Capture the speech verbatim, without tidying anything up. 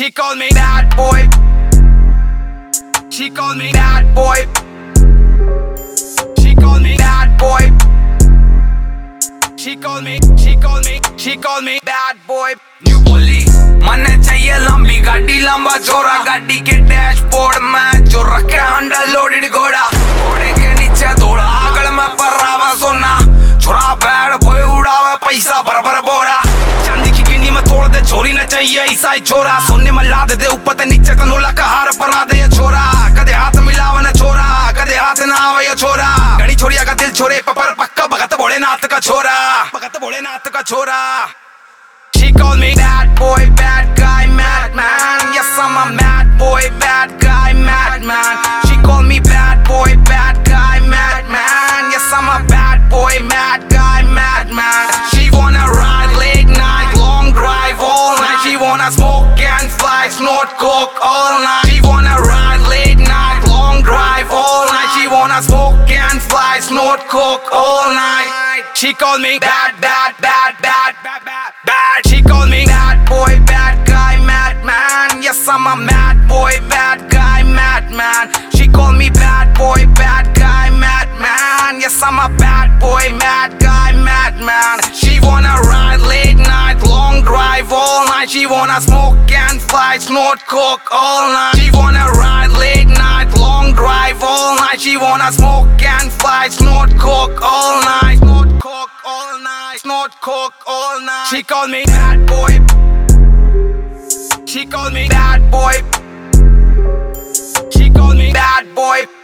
She called me bad boy. She called me bad boy. She called me bad boy. She called me, she called me, she called me bad boy. New बोली मने चाहिए लंबी गाड़ी लंबा चौड़ा गाड़ी के डैशबोर्ड में जो रखे अंडर लोडेड घोड़ा घोड़े के नीचे थोड़ा आगल में परावा सोना छोरा बैड बॉय उड़ावे पैसा भर भर बोरा चांदी की गिन्नी में तोड़ दे चोरी न चाहिए ईसाई छोरा सोने में ला दे दे ऊपर ते नीचे का नोला का हार बना दे ये छोरा कदे हाथ मिलावे न छोरा कदे हाथ ना आवे ये छोरा गणी छोरिया का दिल छोरे पर पक्का भगत भोलेनाथ का छोरा भगत भोलेनाथ का छोरा. She called me bad boy, bad guy, mad man. Yes, I'm a mad boy, bad guy, mad man. She called me bad boy, bad guy, mad man. Yes, I'm a bad boy, mad guy, mad man. She wanna ride late night, long drive all night. She wanna smoke and fly, snort coke all night. She wanna ride late night, long drive all night. She wanna smoke and fly, snort coke all night. She called me bad, bad, bad, bad, bad, bad, bad. She called me bad boy, bad guy, mad man. Yes, I'm a mad boy, bad guy, mad man. She called me bad boy, bad guy, mad man. Yes, I'm a bad boy, mad guy, mad man. She wanna ride late night, long drive all night. She wanna smoke and fly, snort coke all night. She wanna ride late night, long drive all night. She wanna smoke and fly, snort coke all night. Snort coke all night, snort coke all night. She called me bad boy. She called me bad boy. She called me bad boy.